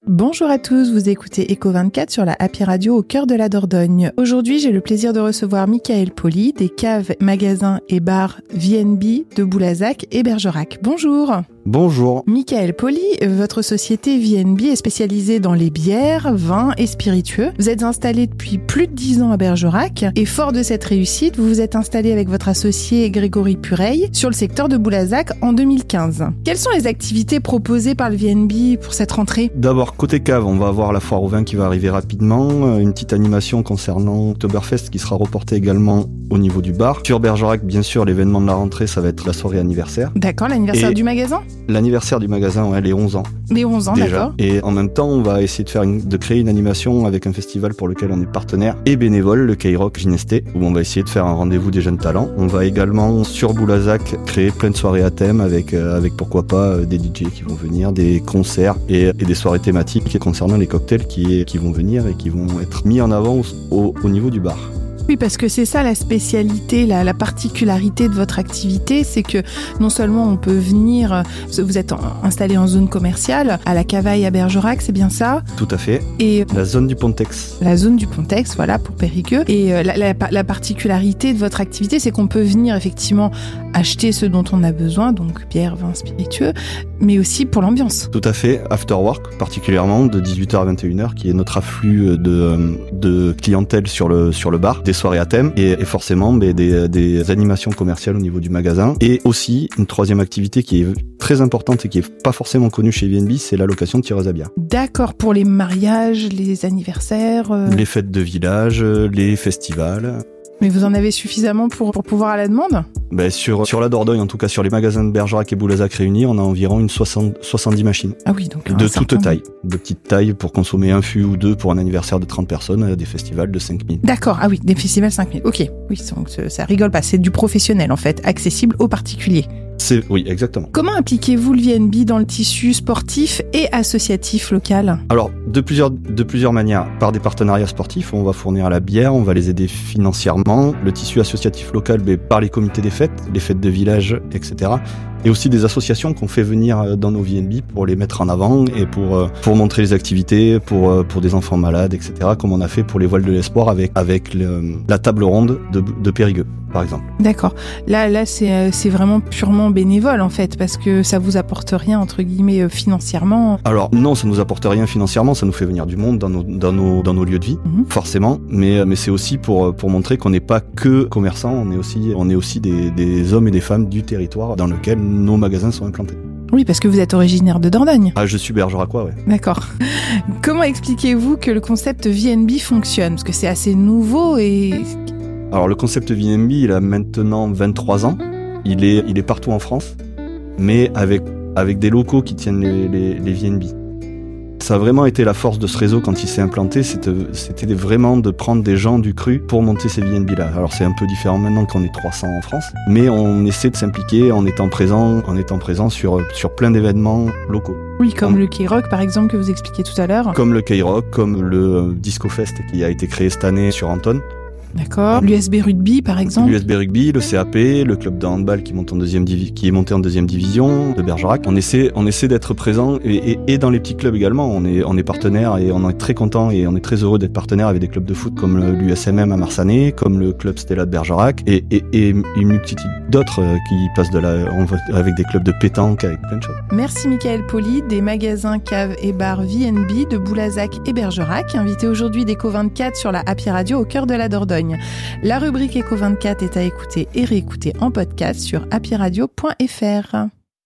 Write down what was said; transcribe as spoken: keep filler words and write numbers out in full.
Bonjour à tous, vous écoutez Echo vingt-quatre sur la Happy Radio au cœur de la Dordogne. Aujourd'hui, j'ai le plaisir de recevoir Michael Poli des caves, magasins et bars V and B de Boulazac et Bergerac. Bonjour. Bonjour. Michael Poli, votre société V and B est spécialisée dans les bières, vins et spiritueux. Vous êtes installé depuis plus de dix ans à Bergerac et fort de cette réussite, vous vous êtes installé avec votre associé Grégory Pureille sur le secteur de Boulazac en deux mille quinze. Quelles sont les activités proposées par le V and B pour cette rentrée ? D'abord, côté cave, on va avoir la foire au vin qui va arriver rapidement, une petite animation concernant Oktoberfest qui sera reportée également au niveau du bar. Sur Bergerac, bien sûr, l'événement de la rentrée, ça va être la soirée anniversaire. D'accord, l'anniversaire et du magasin ? L'anniversaire du magasin, ouais, les onze ans. Les onze ans, déjà. D'accord. Et en même temps, on va essayer de faire une, de créer une animation avec un festival pour lequel on est partenaire et bénévole, le K-Rock Ginesté, où on va essayer de faire un rendez-vous des jeunes talents. On va également, sur Boulazac, créer plein de soirées à thème avec, euh, avec pourquoi pas euh, des D J qui vont venir, des concerts et, et des soirées thématiques concernant les cocktails qui, qui vont venir et qui vont être mis en avant au, au niveau du bar. Oui, parce que c'est ça la spécialité, la, la particularité de votre activité, c'est que non seulement on peut venir, vous êtes en, installé en zone commerciale, à la Cavaille à Bergerac, c'est bien ça ? Tout à fait. Et la zone du Pontex. La zone du Pontex, voilà, pour Périgueux. Et euh, la, la, la particularité de votre activité, c'est qu'on peut venir effectivement acheter ce dont on a besoin, donc bière, vin, spiritueux, mais aussi pour l'ambiance. Tout à fait, after work particulièrement, de dix-huit heures à vingt et une heures, qui est notre afflux de, de clientèle sur le, sur le bar, des soirées à thème et, et forcément des, des, des animations commerciales au niveau du magasin. Et aussi, une troisième activité qui est très importante et qui est pas forcément connue chez V and B, c'est la location de tireuses à bière. D'accord, pour les mariages, les anniversaires... Euh... Les fêtes de village, les festivals... Mais vous en avez suffisamment pour, pour pouvoir à la demande ? Ben sur, sur la Dordogne, en tout cas sur les magasins de Bergerac et Boulazac réunis, on a environ une soixante, soixante-dix machines. Ah oui, donc de toute taille, de petite taille pour consommer un fût ou deux pour un anniversaire de trente personnes, des festivals de cinq mille. D'accord, ah oui, des festivals cinq mille, ok. Oui, donc ça rigole pas, c'est du professionnel en fait, accessible aux particuliers. C'est, oui, exactement. Comment impliquez-vous le V and B dans le tissu sportif et associatif local ? Alors, de plusieurs, de plusieurs manières. Par des partenariats sportifs, on va fournir à la bière, on va les aider financièrement. Le tissu associatif local, ben, par les comités des fêtes, les fêtes de village, et cetera. Et aussi des associations qu'on fait venir dans nos V and B pour les mettre en avant et pour, pour montrer les activités, pour, pour des enfants malades, et cetera. Comme on a fait pour les voiles de l'espoir avec, avec le, la table ronde de, de Périgueux, par exemple. D'accord. Là, là c'est, c'est vraiment purement bénévole, en fait, parce que ça vous apporte rien, entre guillemets, financièrement. Alors, non, ça nous apporte rien financièrement, ça nous fait venir du monde dans nos, dans nos, dans nos lieux de vie, mmh. forcément, mais, mais c'est aussi pour, pour montrer qu'on n'est pas que commerçants, on est aussi, on est aussi des, des hommes et des femmes du territoire dans lequel nos magasins sont implantés. Oui, parce que vous êtes originaire de Dordogne. Ah, je suis bergeracois, ouais. D'accord. Comment expliquez-vous que le concept V and B fonctionne ? Parce que c'est assez nouveau et... Alors, le concept V and B, il a maintenant vingt-trois ans. Il est, il est partout en France, mais avec, avec des locaux qui tiennent les, les, les V and B. Ça a vraiment été la force de ce réseau quand il s'est implanté, c'était, c'était vraiment de prendre des gens du cru pour monter ces V and B là. Alors c'est un peu différent maintenant qu'on est trois cents en France, mais on essaie de s'impliquer en étant présent, en étant présent sur, sur plein d'événements locaux. Oui, comme on... le K-Rock par exemple que vous expliquiez tout à l'heure. Comme le K-Rock, comme le Disco Fest qui a été créé cette année sur Anton. D'accord. L'U S B Rugby, par exemple. L'U S B Rugby, le C A P, le club de handball qui monte en deuxième divi- qui est monté en deuxième division de Bergerac. On essaie, on essaie d'être présent et, et, et dans les petits clubs également. On est, on est partenaire et on est très content et on est très heureux d'être partenaire avec des clubs de foot comme l'U S M M à Marsanais, comme le club Stella de Bergerac et, et, et une multitude d'autres qui passent de la, on va, avec des clubs de pétanque, avec plein de choses. Merci Michael Poli, des magasins, caves et bars V and B de Boulazac et Bergerac, invité aujourd'hui d'Echo vingt-quatre sur la Happy Radio au cœur de la Dordogne. La rubrique Echo vingt-quatre est à écouter et réécouter en podcast sur happy radio point f r.